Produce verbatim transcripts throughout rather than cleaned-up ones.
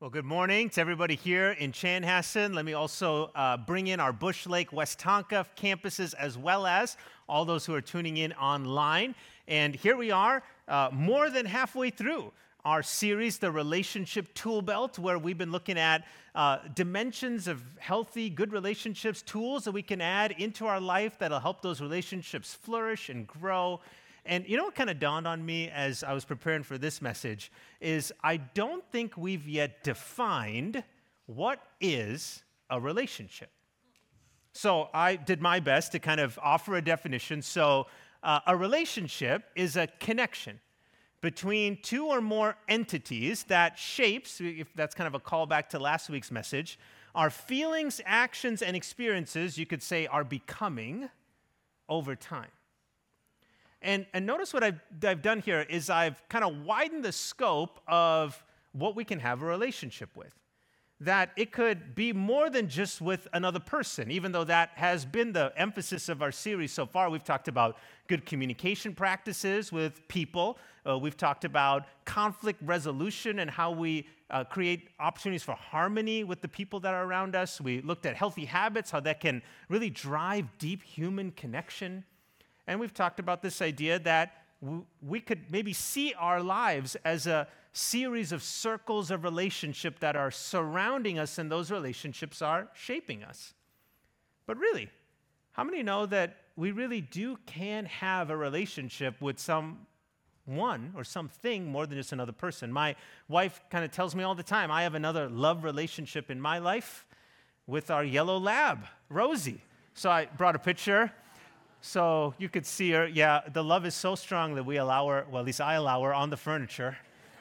Well, good morning to everybody here in Chanhassen. Let me also uh, bring in our Bush Lake, Westonka campuses, as well as all those who are tuning in online. And here we are, uh, more than halfway through our series, The Relationship Tool Belt, where we've been looking at uh, dimensions of healthy, good relationships, tools that we can add into our life that'll help those relationships flourish and grow. And you know what kind of dawned on me as I was preparing for this message is I don't think we've yet defined what is a relationship. So I did my best to kind of offer a definition. So uh, a relationship is a connection between two or more entities that shapes, if that's kind of a callback to last week's message, our feelings, actions, and experiences, you could say, are becoming over time. And, and notice what I've, I've done here is I've kind of widened the scope of what we can have a relationship with. That it could be more than just with another person, even though that has been the emphasis of our series so far. We've talked about good communication practices with people. Uh, we've talked about conflict resolution and how we uh, create opportunities for harmony with the people that are around us. We looked at healthy habits, how that can really drive deep human connection. And we've talked about this idea that w- we could maybe see our lives as a series of circles of relationship that are surrounding us, and those relationships are shaping us. But really, how many know that we really do can have a relationship with someone or something more than just another person? My wife kind of tells me all the time, I have another love relationship in my life with our yellow lab, Rosie. So I brought a picture. So you could see her. Yeah, the love is so strong that we allow her, well, at least I allow her on the furniture.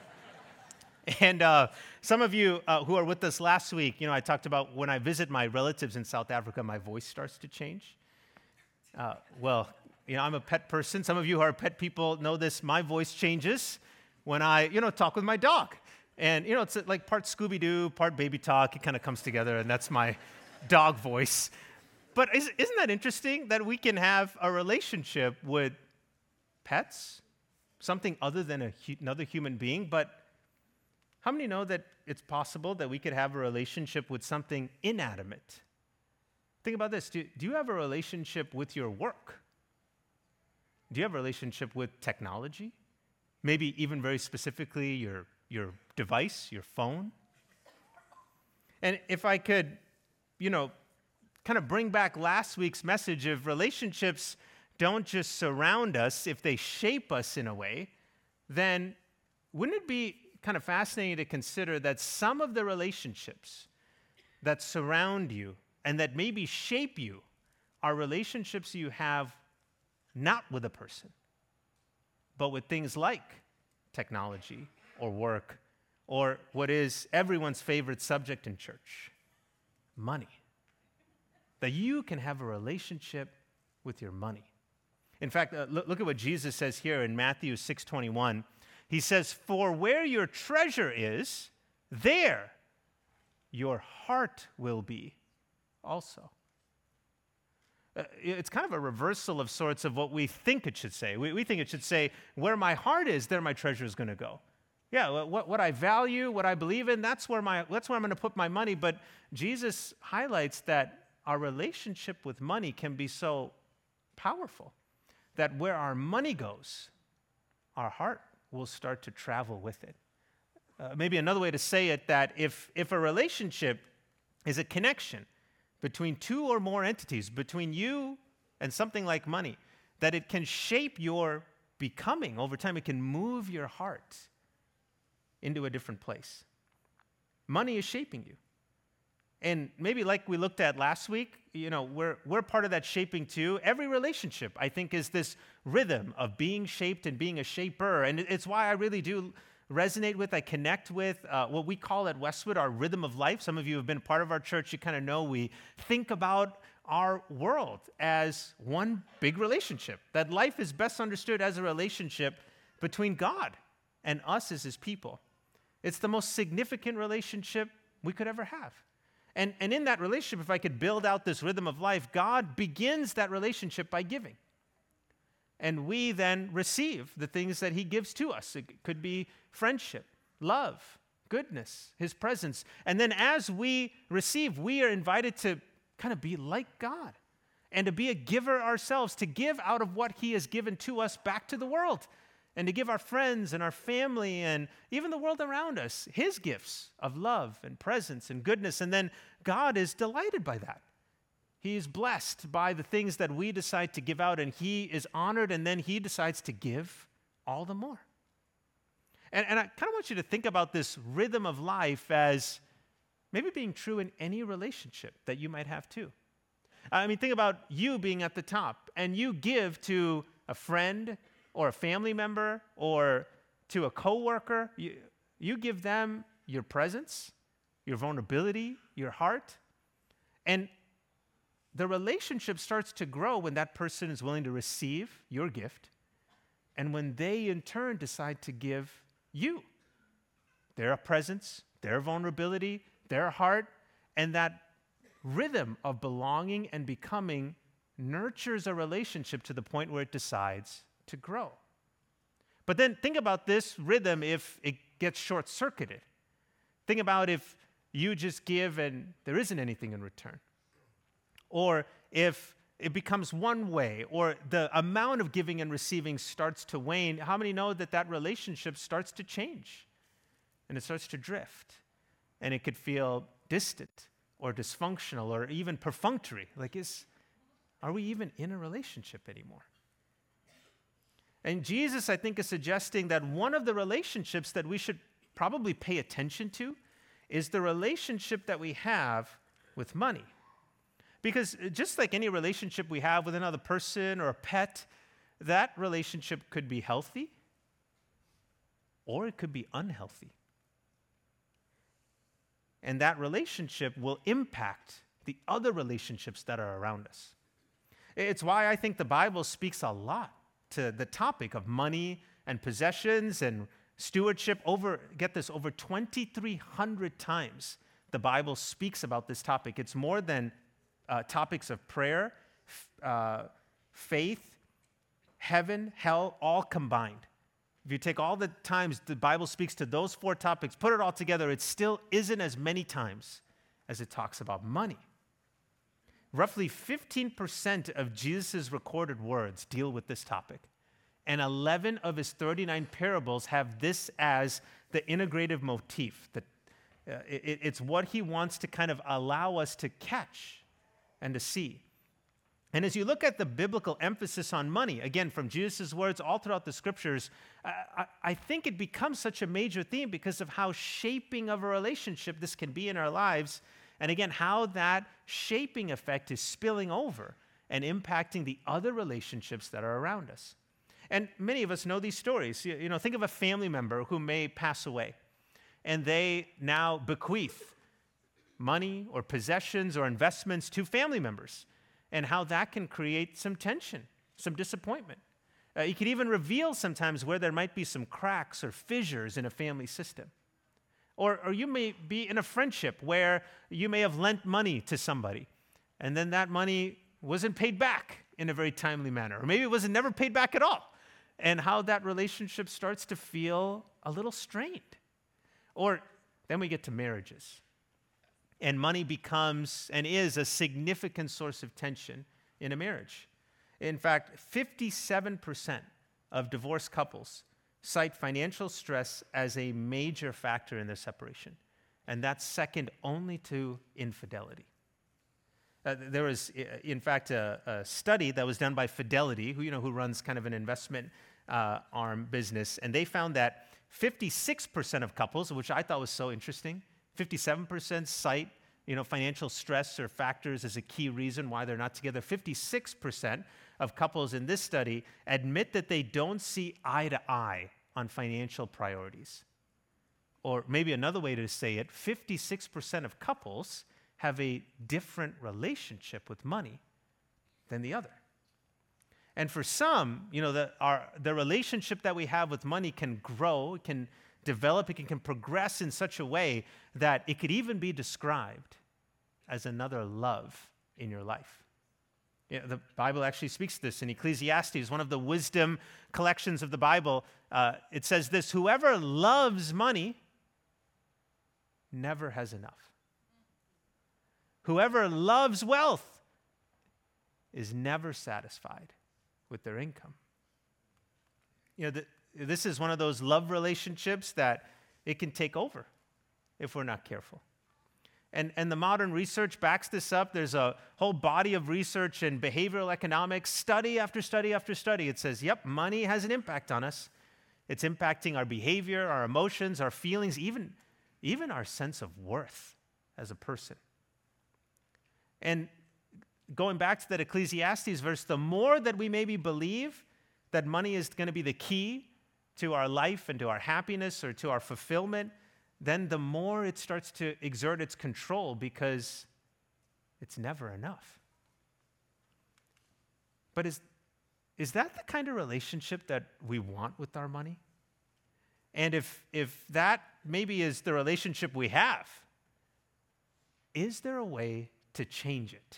And uh, some of you uh, who are with us last week, you know, I talked about when I visit my relatives in South Africa, my voice starts to change. Uh, well, you know, I'm a pet person. Some of you who are pet people know this. My voice changes when I, you know, talk with my dog. And, you know, it's like part Scooby-Doo, part baby talk. It kind of comes together, and that's my dog voice. But isn't that interesting that we can have a relationship with pets, something other than a, another human being? But how many know that it's possible that we could have a relationship with something inanimate? Think about this. Do, do you have a relationship with your work? Do you have a relationship with technology? Maybe even very specifically your, your device, your phone? And if I could, you know, kind of bring back last week's message of relationships don't just surround us, if they shape us in a way, then wouldn't it be kind of fascinating to consider that some of the relationships that surround you and that maybe shape you are relationships you have not with a person, but with things like technology or work or what is everyone's favorite subject in church, money. That you can have a relationship with your money. In fact, uh, look, look at what Jesus says here in Matthew six twenty-one. He says, "For where your treasure is, there your heart will be also." Uh, it's kind of a reversal of sorts of what we think it should say. We, we think it should say, where my heart is, there my treasure is going to go. Yeah, what, what I value, what I believe in, that's where, my, that's where I'm going to put my money. But Jesus highlights that our relationship with money can be so powerful that where our money goes, our heart will start to travel with it. Uh, maybe another way to say it, that if, if a relationship is a connection between two or more entities, between you and something like money, that it can shape your becoming over time. It can move your heart into a different place. Money is shaping you. And maybe like we looked at last week, you know, we're we're part of that shaping too. Every relationship, I think, is this rhythm of being shaped and being a shaper. And it's why I really do resonate with, I connect with uh, what we call at Westwood our rhythm of life. Some of you have been part of our church. You kind of know we think about our world as one big relationship, that life is best understood as a relationship between God and us as his people. It's the most significant relationship we could ever have. And, and in that relationship, if I could build out this rhythm of life, God begins that relationship by giving. And we then receive the things that he gives to us. It could be friendship, love, goodness, his presence. And then as we receive, we are invited to kind of be like God and to be a giver ourselves, to give out of what he has given to us back to the world, and to give our friends and our family and even the world around us his gifts of love and presence and goodness. And then God is delighted by that. He is blessed by the things that we decide to give out, and he is honored, and then he decides to give all the more. And, and I kind of want you to think about this rhythm of life as maybe being true in any relationship that you might have too. I mean, think about you being at the top, and you give to a friend or a family member or to a coworker. You, you give them your presence, your vulnerability, your heart. And the relationship starts to grow when that person is willing to receive your gift, and when they in turn decide to give you their presence, their vulnerability, their heart, and that rhythm of belonging and becoming nurtures a relationship to the point where it decides to grow. But then think about this rhythm if it gets short-circuited. Think about if you just give and there isn't anything in return. Or if it becomes one way, or the amount of giving and receiving starts to wane. How many know that that relationship starts to change and it starts to drift? And it could feel distant or dysfunctional or even perfunctory. Like, is, are we even in a relationship anymore? And Jesus, I think, is suggesting that one of the relationships that we should probably pay attention to is the relationship that we have with money. Because just like any relationship we have with another person or a pet, that relationship could be healthy or it could be unhealthy. And that relationship will impact the other relationships that are around us. It's why I think the Bible speaks a lot to the topic of money and possessions and stewardship. Over, get this, over twenty-three hundred times the Bible speaks about this topic. It's more than uh, topics of prayer, f- uh, faith, heaven, hell, all combined. If you take all the times the Bible speaks to those four topics, put it all together, it still isn't as many times as it talks about money. Roughly fifteen percent of Jesus' recorded words deal with this topic, and eleven of his thirty-nine parables have this as the integrative motif. That uh, it, it's what he wants to kind of allow us to catch and to see. And as you look at the biblical emphasis on money, again, from Jesus' words all throughout the scriptures, I, I think it becomes such a major theme because of how shaping of a relationship this can be in our lives. And again, how that shaping effect is spilling over and impacting the other relationships that are around us. And many of us know these stories. You, you know, think of a family member who may pass away, and they now bequeath money or possessions or investments to family members, and how that can create some tension, some disappointment. Uh, it can even reveal sometimes where there might be some cracks or fissures in a family system. Or, or you may be in a friendship where you may have lent money to somebody, and then that money wasn't paid back in a very timely manner. Or maybe it was never paid back at all, and how that relationship starts to feel a little strained. Or then we get to marriages, and money becomes and is a significant source of tension in a marriage. In fact, fifty-seven percent of divorced couples cite financial stress as a major factor in their separation, and that's second only to infidelity. Uh, there was, in fact, a, a study that was done by Fidelity, who you know who runs kind of an investment uh, arm business, and they found that fifty-six percent of couples, which I thought was so interesting, fifty-seven percent cite you know financial stress or factors as a key reason why they're not together. fifty-six percent of couples in this study admit that they don't see eye to eye on financial priorities. Or maybe another way to say it, fifty-six percent of couples have a different relationship with money than the other. And for some, you know, the, our, the relationship that we have with money can grow, it can develop, it can, can progress in such a way that it could even be described as another love in your life. You know, the Bible actually speaks to this in Ecclesiastes, one of the wisdom collections of the Bible. Uh, it says this: whoever loves money never has enough. Whoever loves wealth is never satisfied with their income. You know, the, this is one of those love relationships that it can take over if we're not careful. And, and the modern research backs this up. There's a whole body of research in behavioral economics, study after study after study. It says, yep, money has an impact on us. It's impacting our behavior, our emotions, our feelings, even, even our sense of worth as a person. And going back to that Ecclesiastes verse, the more that we maybe believe that money is going to be the key to our life and to our happiness or to our fulfillment, then the more it starts to exert its control because it's never enough. But is, is that the kind of relationship that we want with our money? And if, if that maybe is the relationship we have, is there a way to change it?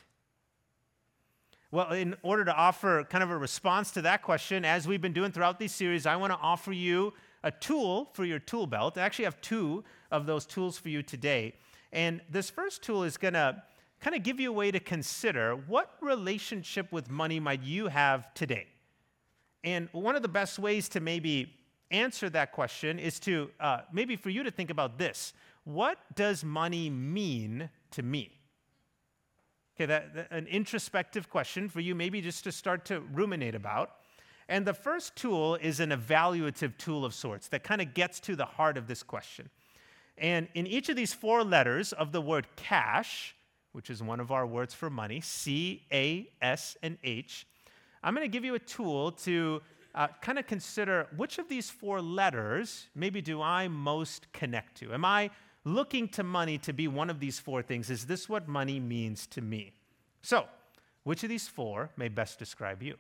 Well, in order to offer kind of a response to that question, as we've been doing throughout these series, I want to offer you a tool for your tool belt. I actually have two of those tools for you today. And this first tool is going to kind of give you a way to consider what relationship with money might you have today. And one of the best ways to maybe answer that question is to uh, maybe for you to think about this. What does money mean to me? Okay, that, that, an introspective question for you maybe just to start to ruminate about. And the first tool is an evaluative tool of sorts that kind of gets to the heart of this question. And in each of these four letters of the word cash, which is one of our words for money, C, A, S, and H, I'm going to give you a tool to uh, kind of consider which of these four letters maybe do I most connect to? Am I looking to money to be one of these four things? Is this what money means to me? So, which of these four may best describe you?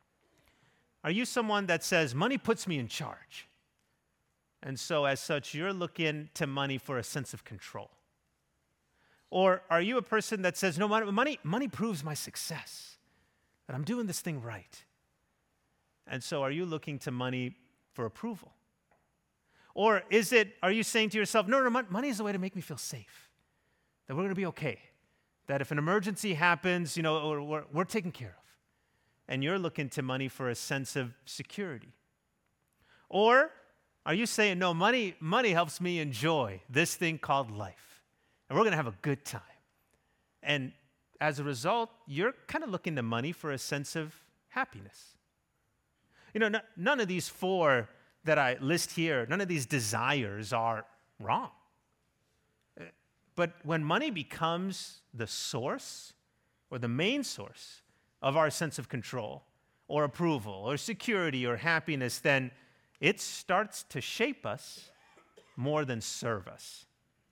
Are you someone that says, money puts me in charge? And so, as such, you're looking to money for a sense of control. Or are you a person that says, no, money, money proves my success, that I'm doing this thing right? And so, are you looking to money for approval? Or is it, are you saying to yourself, no, no, money is the way to make me feel safe, that we're going to be okay, that if an emergency happens, you know, we're, we're, we're taken care of. And you're looking to money for a sense of security. Or are you saying, no, money, money helps me enjoy this thing called life, and we're going to have a good time. And as a result, you're kind of looking to money for a sense of happiness. You know, n- none of these four that I list here, none of these desires are wrong. But when money becomes the source or the main source of our sense of control or approval or security or happiness, then it starts to shape us more than serve us.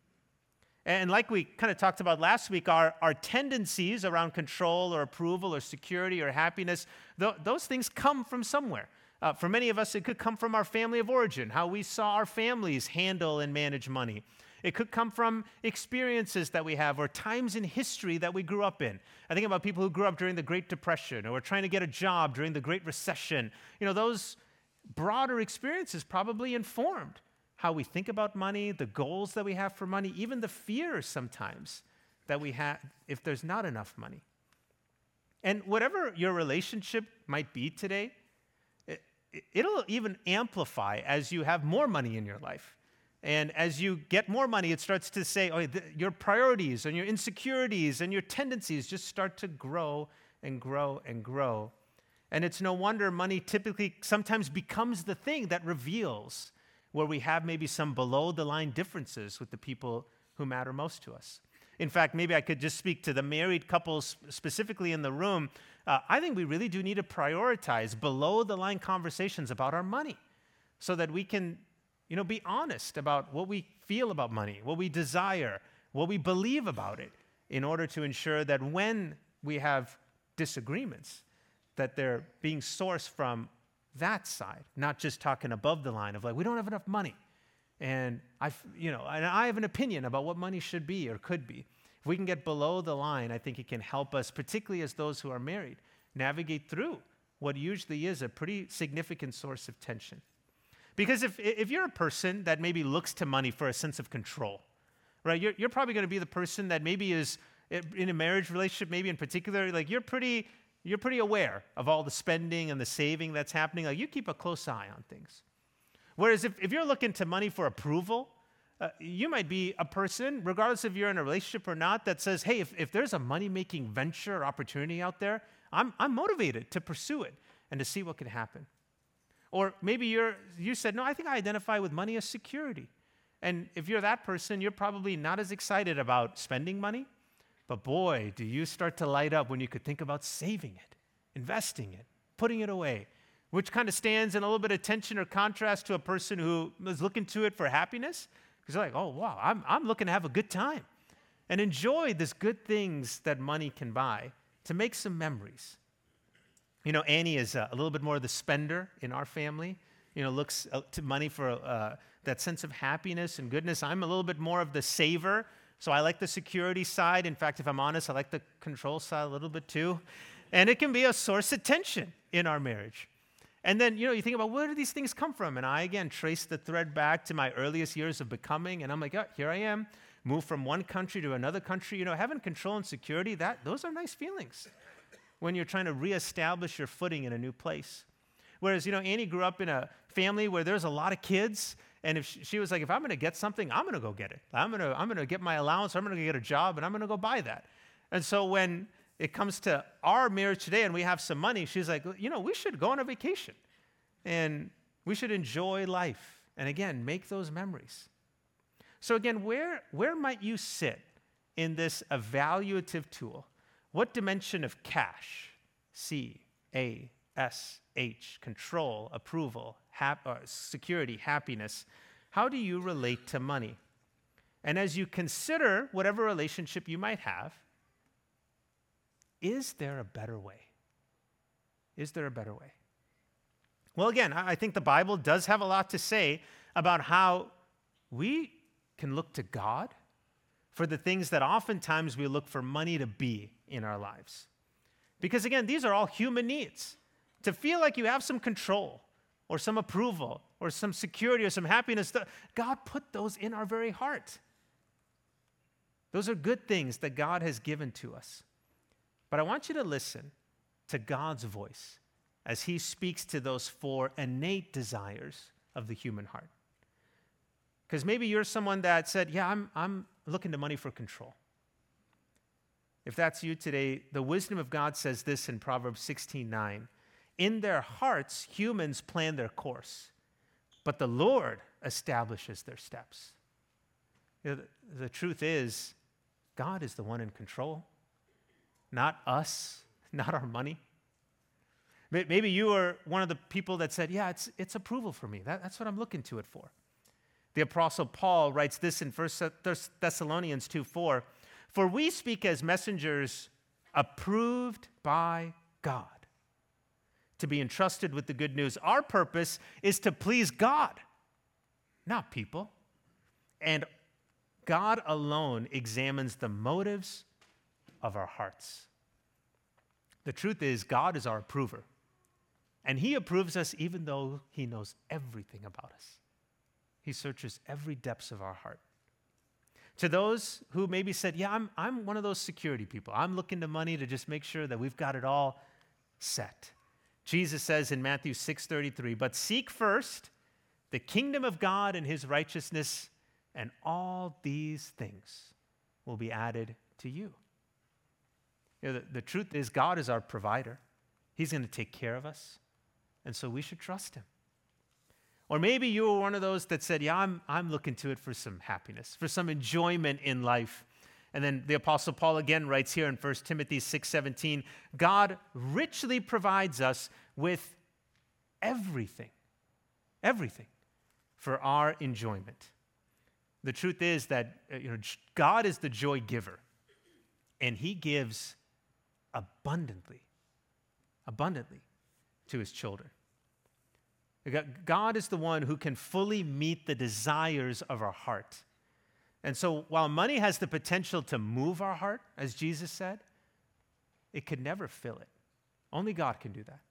And like we kind of talked about last week, our, our tendencies around control or approval or security or happiness, th- those things come from somewhere. Uh, for many of us, it could come from our family of origin, how we saw our families handle and manage money. It could come from experiences that we have or times in history that we grew up in. I think about people who grew up during the Great Depression or were trying to get a job during the Great Recession. You know, those broader experiences probably informed how we think about money, the goals that we have for money, even the fears sometimes that we have if there's not enough money. And whatever your relationship might be today, it, it'll even amplify as you have more money in your life. And as you get more money, it starts to say, oh, th- your priorities and your insecurities and your tendencies just start to grow and grow and grow. And it's no wonder money typically sometimes becomes the thing that reveals where we have maybe some below-the-line differences with the people who matter most to us. In fact, maybe I could just speak to the married couples specifically in the room. Uh, I think we really do need to prioritize below-the-line conversations about our money so that we can, you know, be honest about what we feel about money, what we desire, what we believe about it, in order to ensure that when we have disagreements, that they're being sourced from that side, not just talking above the line of like, we don't have enough money. And I, you know, and I have an opinion about what money should be or could be. If we can get below the line, I think it can help us, particularly as those who are married, navigate through what usually is a pretty significant source of tension. Because if, if you're a person that maybe looks to money for a sense of control, right? You're, you're probably going to be the person that maybe is in a marriage relationship, maybe in particular, like you're pretty, you're pretty aware of all the spending and the saving that's happening. Like you keep a close eye on things. Whereas if, if you're looking to money for approval, uh, you might be a person, regardless if you're in a relationship or not, that says, hey, if, if there's a money-making venture or opportunity out there, I'm, I'm motivated to pursue it and to see what can happen. Or maybe you're, you said, no, I think I identify with money as security. And if you're that person, you're probably not as excited about spending money, but boy, do you start to light up when you could think about saving it, investing it, putting it away, which kind of stands in a little bit of tension or contrast to a person who is looking to it for happiness. Because they're like, oh, wow, I'm, I'm looking to have a good time and enjoy these good things that money can buy to make some memories. You know, Annie is a, a little bit more of the spender in our family, you know, looks to money for uh, that sense of happiness and goodness. I'm a little bit more of the saver. So I like the security side. In fact, if I'm honest, I like the control side a little bit too. And it can be a source of tension in our marriage. And then, you know, you think about where do these things come from? And I, again, trace the thread back to my earliest years of becoming. And I'm like, oh, here I am, move from one country to another country. You know, having control and security, that those are nice feelings when you're trying to reestablish your footing in a new place. Whereas, you know, Annie grew up in a family where there's a lot of kids. And if she, she was like, if I'm going to get something, I'm going to go get it. I'm going to I'm going to get my allowance. I'm going to get a job, and I'm going to go buy that. And so when it comes to our marriage today and we have some money, she's like, you know, we should go on a vacation. And we should enjoy life. And again, make those memories. So again, where, where might you sit in this evaluative tool? What dimension of cash, C, A, S, H, control, approval, hap- uh, security, happiness, how do you relate to money? And as you consider whatever relationship you might have, is there a better way? Is there a better way? Well, again, I think the Bible does have a lot to say about how we can look to God for the things that oftentimes we look for money to be in our lives. Because again, these are all human needs. To feel like you have some control or some approval or some security or some happiness, God put those in our very heart. Those are good things that God has given to us. But I want you to listen to God's voice as he speaks to those four innate desires of the human heart. Because maybe you're someone that said, yeah, I'm, I'm looking to money for control. If that's you today, the wisdom of God says this in Proverbs sixteen nine. In their hearts, humans plan their course, but the Lord establishes their steps. You know, the, the truth is, God is the one in control, not us, not our money. Maybe you are one of the people that said, yeah, it's, it's approval for me. That, that's what I'm looking to it for. The Apostle Paul writes this in First Thessalonians two four, for we speak as messengers approved by God to be entrusted with the good news. Our purpose is to please God, not people. And God alone examines the motives of our hearts. The truth is, God is our approver. And he approves us even though he knows everything about us. He searches every depths of our heart. To those who maybe said, yeah, I'm, I'm one of those security people. I'm looking to money to just make sure that we've got it all set. Jesus says in Matthew six thirty-three, but seek first the kingdom of God and his righteousness, and all these things will be added to you. You know, the, the truth is, God is our provider. He's going to take care of us. And so we should trust him. Or maybe you were one of those that said, yeah, I'm, I'm looking to it for some happiness, for some enjoyment in life. And then the Apostle Paul again writes here in First Timothy six seventeen, God richly provides us with everything, everything for our enjoyment. The truth is that you know, God is the joy giver, and he gives abundantly, abundantly to his children. God is the one who can fully meet the desires of our heart. And so while money has the potential to move our heart, as Jesus said, it could never fill it. Only God can do that.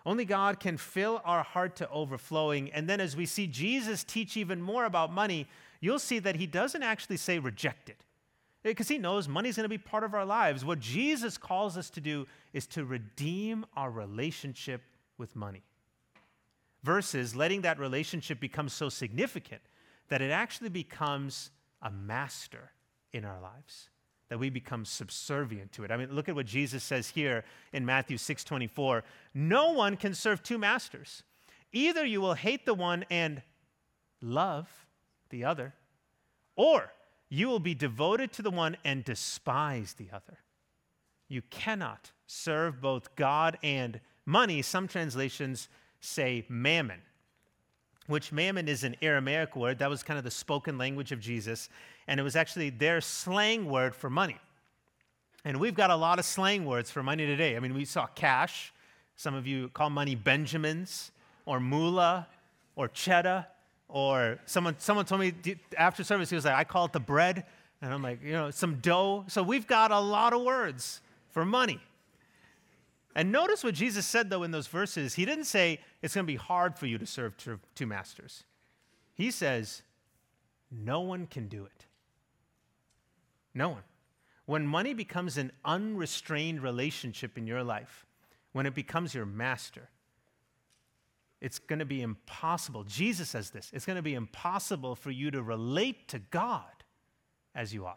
Only God can fill our heart to overflowing. And then as we see Jesus teach even more about money, you'll see that he doesn't actually say reject it, because he knows money's going to be part of our lives. What Jesus calls us to do is to redeem our relationship with money, versus letting that relationship become so significant that it actually becomes a master in our lives, that we become subservient to it. I mean, look at what Jesus says here in Matthew six twenty-four. No one can serve two masters. Either you will hate the one and love the other, or you will be devoted to the one and despise the other. You cannot serve both God and money. Some translations say mammon, which mammon is an Aramaic word. That was kind of the spoken language of Jesus, and it was actually their slang word for money. And we've got a lot of slang words for money today. I mean, we saw cash. Some of you call money Benjamins or moolah or cheddar, or someone someone told me after service, he was like, I call it the bread. And I'm like, you know, some dough. So we've got a lot of words for money. And notice what Jesus said, though, in those verses. He didn't say it's going to be hard for you to serve two masters. He says, no one can do it. No one. When money becomes an unrestrained relationship in your life, when it becomes your master, it's going to be impossible. Jesus says this. It's going to be impossible for you to relate to God as you ought.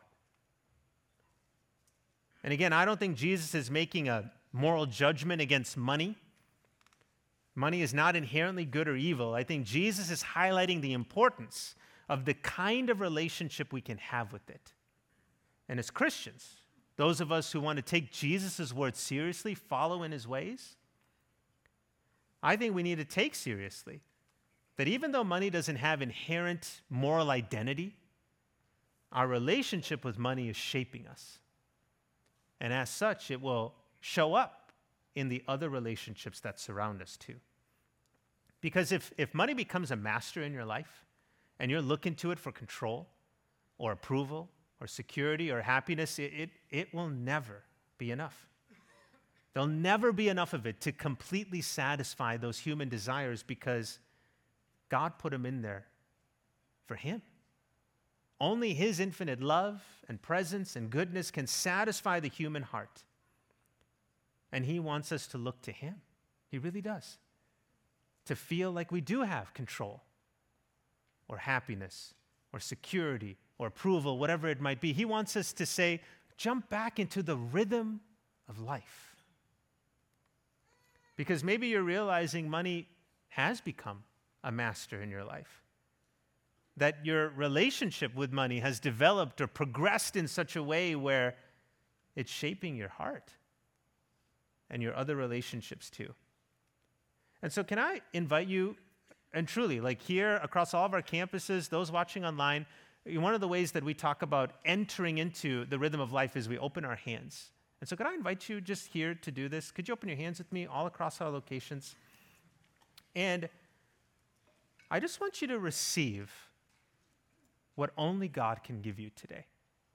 And again, I don't think Jesus is making a moral judgment against money. Money is not inherently good or evil. I think Jesus is highlighting the importance of the kind of relationship we can have with it. And as Christians, those of us who want to take Jesus' word seriously, follow in his ways, I think we need to take seriously that even though money doesn't have inherent moral identity, our relationship with money is shaping us. And as such, it will show up in the other relationships that surround us too. Because if, if money becomes a master in your life and you're looking to it for control or approval or security or happiness, it, it, it will never be enough. There'll never be enough of it to completely satisfy those human desires, because God put them in there for him. Only his infinite love and presence and goodness can satisfy the human heart. And he wants us to look to him. He really does. To feel like we do have control or happiness or security or approval, whatever it might be. He wants us to say, jump back into the rhythm of life. Because maybe you're realizing money has become a master in your life. That your relationship with money has developed or progressed in such a way where it's shaping your heart and your other relationships too. And so can I invite you, and truly, like here across all of our campuses, those watching online, one of the ways that we talk about entering into the rhythm of life is we open our hands. And so could I invite you just here to do this? Could you open your hands with me all across our locations? And I just want you to receive what only God can give you today.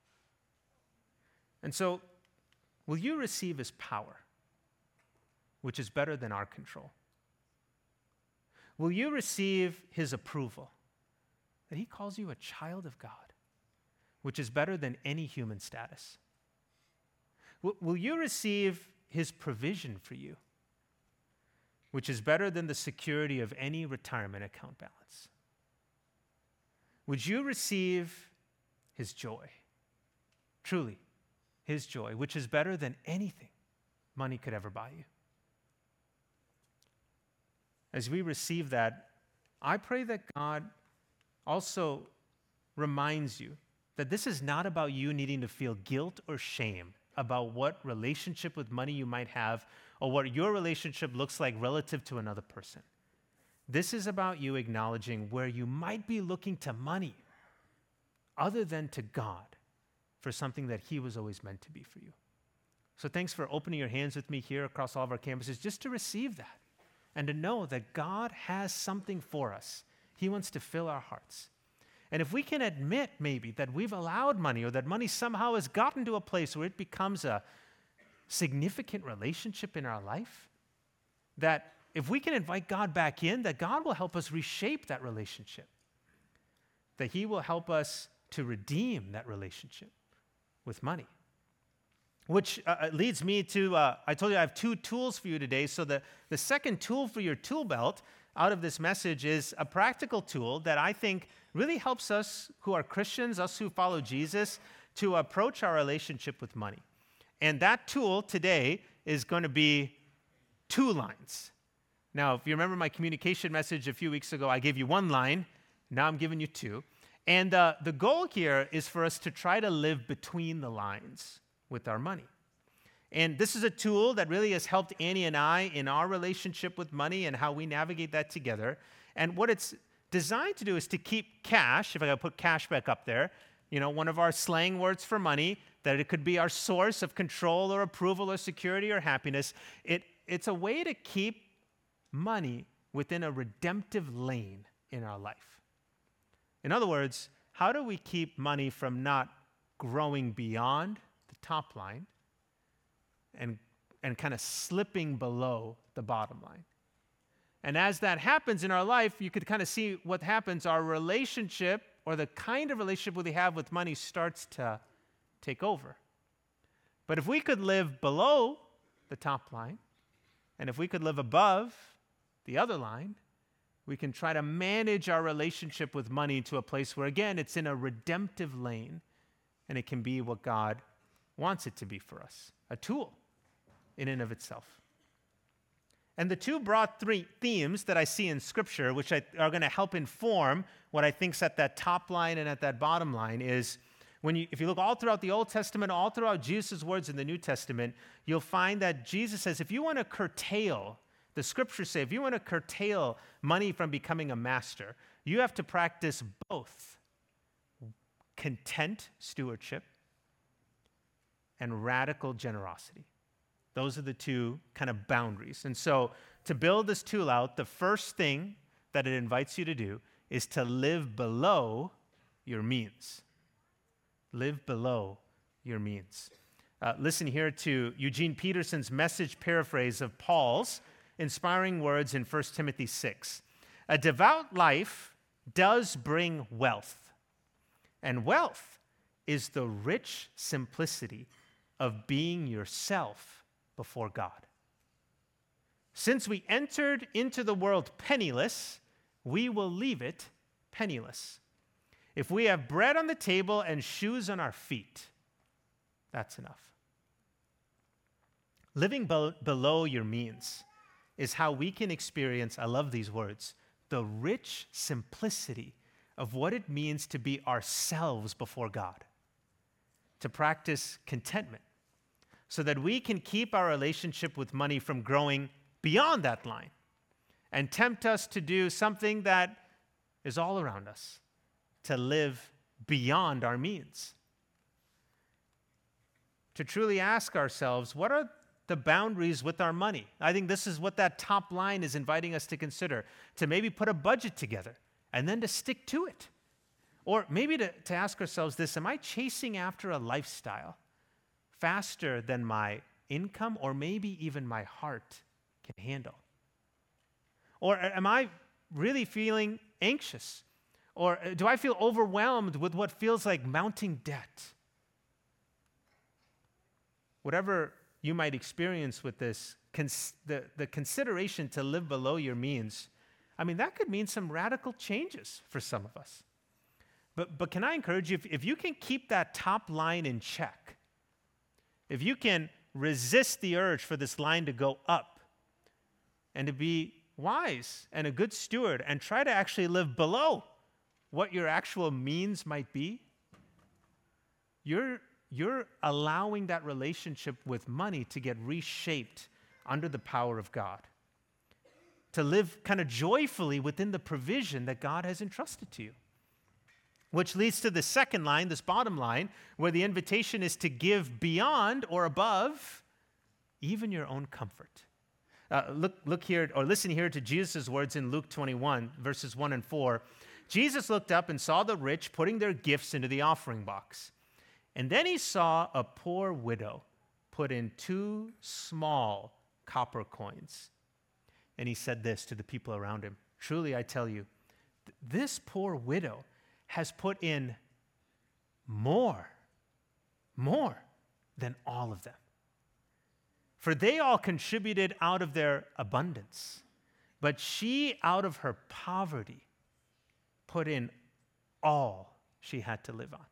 And so, will you receive his power, which is better than our control? Will you receive his approval, that he calls you a child of God, which is better than any human status? Will, will you receive his provision for you, which is better than the security of any retirement account balance? Would you receive his joy, truly his joy, which is better than anything money could ever buy you? As we receive that, I pray that God also reminds you that this is not about you needing to feel guilt or shame about what relationship with money you might have or what your relationship looks like relative to another person. This is about you acknowledging where you might be looking to money other than to God for something that he was always meant to be for you. So thanks for opening your hands with me here across all of our campuses just to receive that and to know that God has something for us. He wants to fill our hearts. And if we can admit maybe that we've allowed money or that money somehow has gotten to a place where it becomes a significant relationship in our life, that if we can invite God back in, that God will help us reshape that relationship, that he will help us to redeem that relationship with money. Which uh, leads me to, uh, I told you I have two tools for you today. So the, the second tool for your tool belt out of this message is a practical tool that I think really helps us who are Christians, us who follow Jesus, to approach our relationship with money. And that tool today is going to be two lines. Now, if you remember my communication message a few weeks ago, I gave you one line. Now I'm giving you two. And uh, the goal here is for us to try to live between the lines with our money. And this is a tool that really has helped Annie and I in our relationship with money and how we navigate that together. And what it's designed to do is to keep cash, if I gotta put cash back up there, you know, one of our slang words for money, that it could be our source of control or approval or security or happiness. It, it's a way to keep money within a redemptive lane in our life. In other words, how do we keep money from not growing beyond the top line and, and kind of slipping below the bottom line? And as that happens in our life, you could kind of see what happens. Our relationship or the kind of relationship we have with money starts to take over. But if we could live below the top line, and if we could live above the other line, we can try to manage our relationship with money to a place where, again, it's in a redemptive lane, and it can be what God wants it to be for us, a tool in and of itself. And the two broad three themes that I see in Scripture, which I, are going to help inform what I think's at that top line and at that bottom line, is when you, if you look all throughout the Old Testament, all throughout Jesus' words in the New Testament, you'll find that Jesus says, if you want to curtail, the Scriptures say, if you want to curtail money from becoming a master, you have to practice both content stewardship and radical generosity. Those are the two kind of boundaries. And so to build this tool out, the first thing that it invites you to do is to live below your means. Live below your means. Uh, listen here to Eugene Peterson's message paraphrase of Paul's inspiring words in First Timothy six. A devout life does bring wealth, and wealth is the rich simplicity of being yourself before God. Since we entered into the world penniless, we will leave it penniless. If we have bread on the table and shoes on our feet, that's enough. Living be- below your means is how we can experience, I love these words, the rich simplicity of what it means to be ourselves before God, to practice contentment, so that we can keep our relationship with money from growing beyond that line and tempt us to do something that is all around us, to live beyond our means. To truly ask ourselves, what are the boundaries with our money? I think this is what that top line is inviting us to consider, to maybe put a budget together and then to stick to it. Or maybe to, to ask ourselves this, am I chasing after a lifestyle faster than my income or maybe even my heart can handle? Or am I really feeling anxious? Or do I feel overwhelmed with what feels like mounting debt? Whatever you might experience with this, cons- the, the consideration to live below your means, I mean, that could mean some radical changes for some of us. But, but can I encourage you, if, if you can keep that top line in check, if you can resist the urge for this line to go up and to be wise and a good steward and try to actually live below what your actual means might be, you're, you're allowing that relationship with money to get reshaped under the power of God, to live kind of joyfully within the provision that God has entrusted to you. Which leads to the second line, this bottom line, where the invitation is to give beyond or above even your own comfort. Uh, look, look here, or listen here to Jesus' words in Luke twenty-one, verses one and four. Jesus looked up and saw the rich putting their gifts into the offering box. And then he saw a poor widow put in two small copper coins. and he said this to the people around him. Truly, I tell you, th- this poor widow has put in more, more than all of them. For they all contributed out of their abundance, but she, out of her poverty, put in all she had to live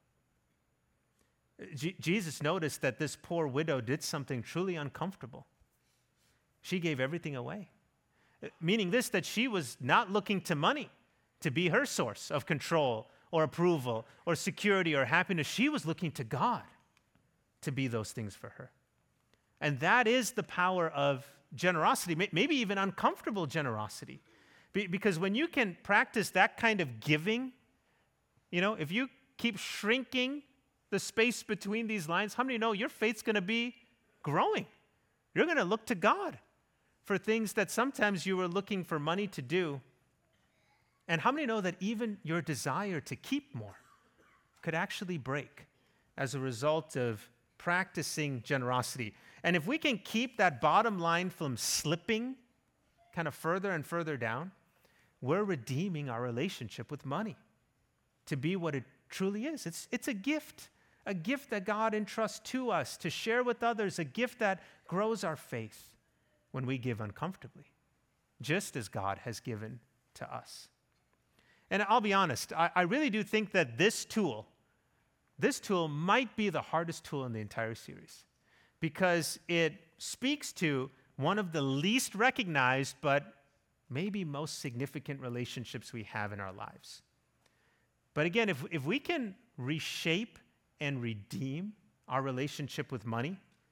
on. J- Jesus noticed that this poor widow did something truly uncomfortable. She gave everything away, meaning this, that she was not looking to money to be her source of control or approval or security or happiness. She was looking to God to be those things for her. And that is the power of generosity, maybe even uncomfortable generosity. Be- because when you can practice that kind of giving, you know, if you keep shrinking the space between these lines, how many know your faith's going to be growing? You're going to look to God for things that sometimes you were looking for money to do. And how many know that even your desire to keep more could actually break as a result of practicing generosity? And if we can keep that bottom line from slipping kind of further and further down, we're redeeming our relationship with money to be what it truly is. It's, it's a gift, a gift that God entrusts to us to share with others, a gift that grows our faith when we give uncomfortably, just as God has given to us. And I'll be honest, I, I really do think that this tool, this tool might be the hardest tool in the entire series, because it speaks to one of the least recognized but maybe most significant relationships we have in our lives. But again, if, if we can reshape and redeem our relationship with money,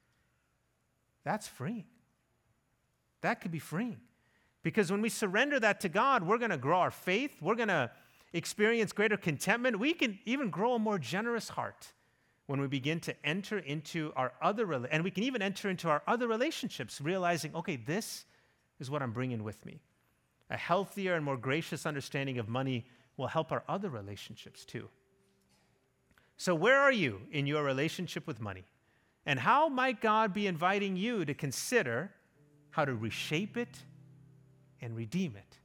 that's freeing. That could be freeing. Because when we surrender that to God, we're going to grow our faith. We're going to experience greater contentment. We can even grow a more generous heart when we begin to enter into our other, and we can even enter into our other relationships, realizing, okay, this is what I'm bringing with me. A healthier and more gracious understanding of money will help our other relationships too. So where are you in your relationship with money? And how might God be inviting you to consider how to reshape it and redeem it?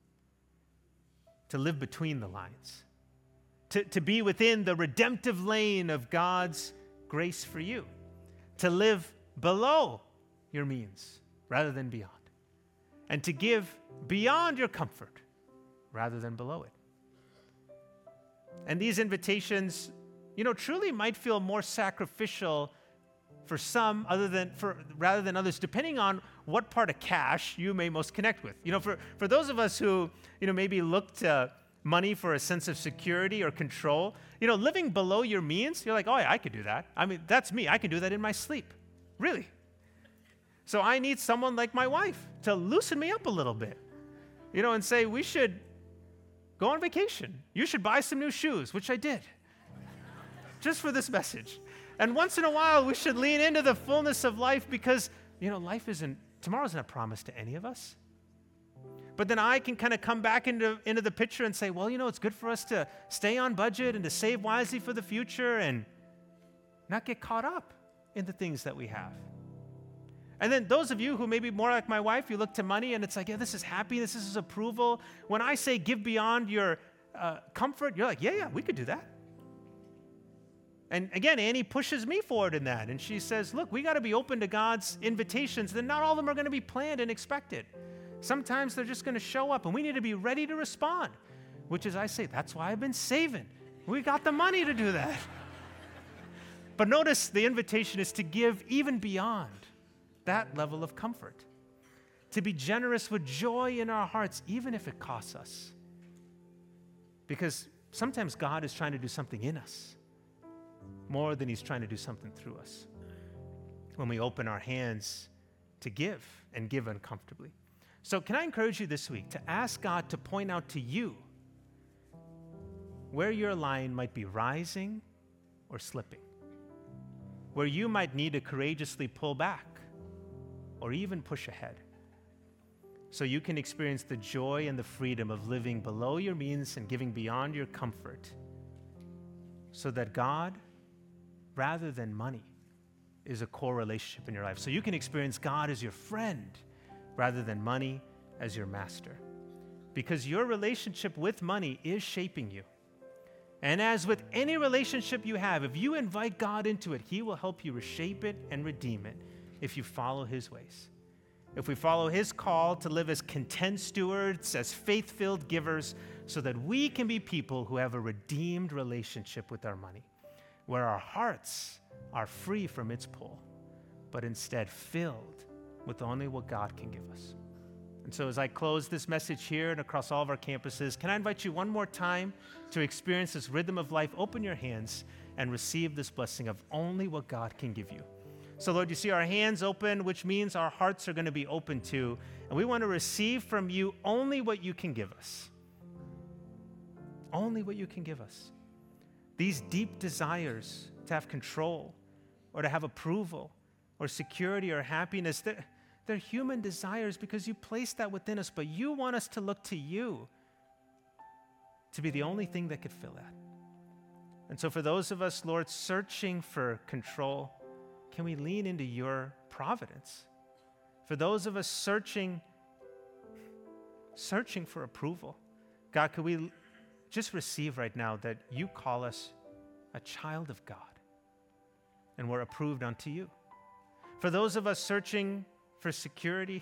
To live between the lines. To, to be within the redemptive lane of God's grace for you. To live below your means rather than beyond. And to give beyond your comfort rather than below it. And these invitations, you know, truly might feel more sacrificial for some other than for rather than others, depending on what part of cash you may most connect with. You know, for, for those of us who, you know, maybe look to money for a sense of security or control, you know, living below your means, you're like, oh yeah, I could do that. I mean, that's me. I can do that in my sleep. Really. So I need someone like my wife to loosen me up a little bit, you know, and say, we should go on vacation. You should buy some new shoes, which I did, just for this message. And once in a while, we should lean into the fullness of life because, you know, life isn't, tomorrow's not promised to any of us. But then I can kind of come back into, into the picture and say, well, you know, it's good for us to stay on budget and to save wisely for the future and not get caught up in the things that we have. And then those of you who may be more like my wife, you look to money and it's like, yeah, this is happiness, this is approval. When I say give beyond your uh, comfort, you're like, yeah, yeah, we could do that. And again, Annie pushes me forward in that. And she says, look, we got to be open to God's invitations. Then not all of them are going to be planned and expected. Sometimes they're just going to show up and we need to be ready to respond, which is, I say, that's why I've been saving. We got the money to do that. But notice the invitation is to give even beyond that level of comfort, to be generous with joy in our hearts, even if it costs us. Because sometimes God is trying to do something in us more than he's trying to do something through us when we open our hands to give and give uncomfortably. So can I encourage you this week to ask God to point out to you where your line might be rising or slipping, where you might need to courageously pull back or even push ahead, so you can experience the joy and the freedom of living below your means and giving beyond your comfort, so that God, rather than money, is a core relationship in your life. So you can experience God as your friend rather than money as your master, because your relationship with money is shaping you. And as with any relationship you have, if you invite God into it, he will help you reshape it and redeem it if you follow his ways. If we follow his call to live as content stewards, as faith-filled givers, so that we can be people who have a redeemed relationship with our money, where our hearts are free from its pull, but instead filled with only what God can give us. And so as I close this message here and across all of our campuses, can I invite you one more time to experience this rhythm of life? Open your hands and receive this blessing of only what God can give you. So Lord, you see our hands open, which means our hearts are going to be open too. And we want to receive from you only what you can give us. Only what you can give us. These deep desires to have control or to have approval or security or happiness, they're, they're human desires because you placed that within us, but you want us to look to you to be the only thing that could fill that. And so for those of us, Lord, searching for control, can we lean into your providence? For those of us searching, searching for approval, God, could we just receive right now that you call us a child of God and we're approved unto you? For those of us searching for security,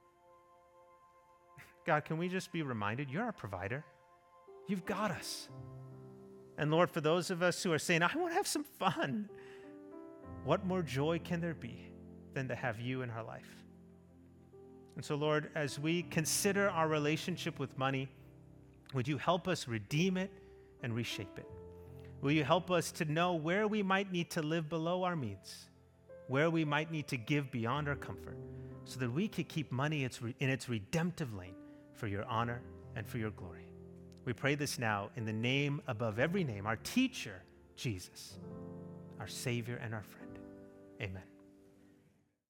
God, can we just be reminded you're our provider? You've got us. And Lord, for those of us who are saying, I want to have some fun, what more joy can there be than to have you in our life? And so, Lord, as we consider our relationship with money, would you help us redeem it and reshape it? Will you help us to know where we might need to live below our means, where we might need to give beyond our comfort, so that we could keep money in its redemptive lane for your honor and for your glory. We pray this now in the name above every name, our teacher, Jesus, our Savior and our friend. Amen.